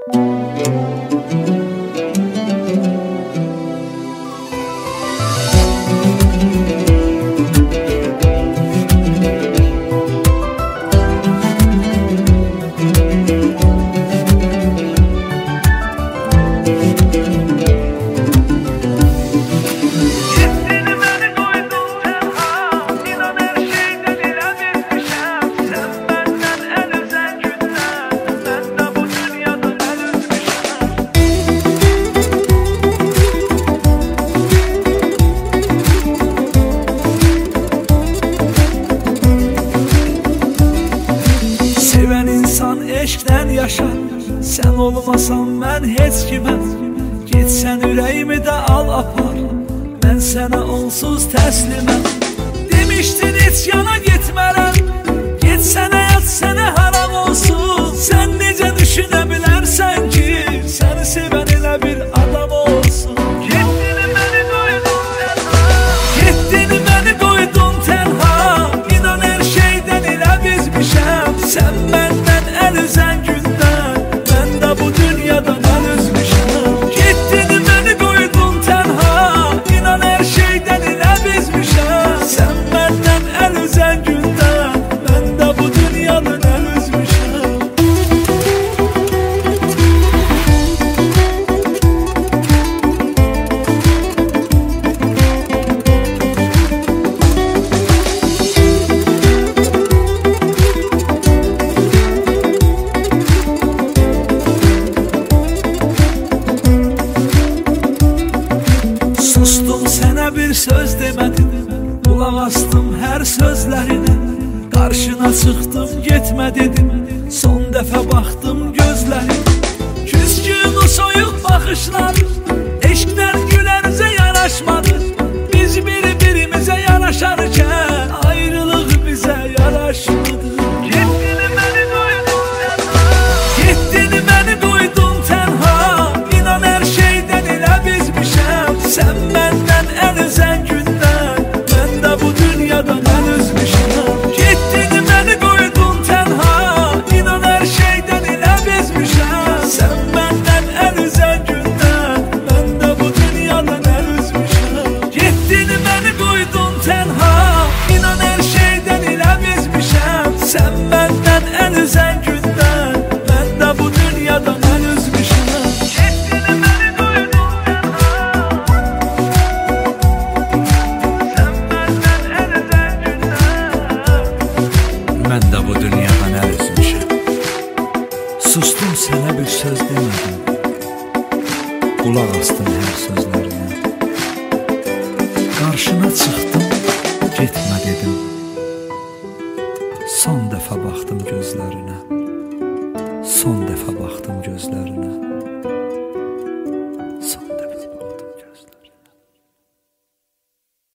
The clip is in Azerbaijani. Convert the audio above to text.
Eşkdən yaşar, sən olmasan mən heç kiməm. Getsən ürəyimi də al apar, mən sənə onsuz təsliməm. Demişdin heç yana getmərəm, getsən həyat sənə haram olsun. Sən necə düşünə bilərsən ki, səni sevən elə bir adam olsun. Getdin məni qoydun tənha, inan hər şeydən elə bizmişəm. Sən məndən əl üzən gündən, mən də bu dünyadan əl üzmüşəm. Getdin məni qoydun tənha, inan hər şeydən elə bizmişəm. Sən məndən əl üzən gündən, mən də bu dünyadan əl üzmüşəm. Sustum, sənə bir söz demədim, qulaq astım hər sözlərinə. Qarşına çıxdım, getmə dedim, son dəfə baxdım gözlərinə. Küskün o soyuq baxışlar, eşqlər gülərizə yaraşmadı. Biz bir-birimizə yaraşarkən, ayrılıq bizə yaraşmadı. Getdin məni qoydun tənha, inan hər şeydən elə bizmişəm. Sən məndən əl üzən gündən, mən də bu dünyadan əl üzmüşəm. Getdin məni qoydun tənha, inan hər şeydən elə bizmişəm. Sən məndən əl üzən gündən, mən də bu dünyadan əl üzmüşəm. Getdin məni qoydun tənha, inan hər şeydən elə bizmişəm. Sən məndən əl üzən gündən, mən də bu dünyadan əl üzmüşəm. Mən də bu dünyadan əl üzmüşəm. Sustum, sənə bir söz demədim, qulaq astım hər sözlərinə. Qarşına çıxdım, getmə dedim, son dəfə baxdım gözlərinə. Son dəfə baxdım gözlərinə.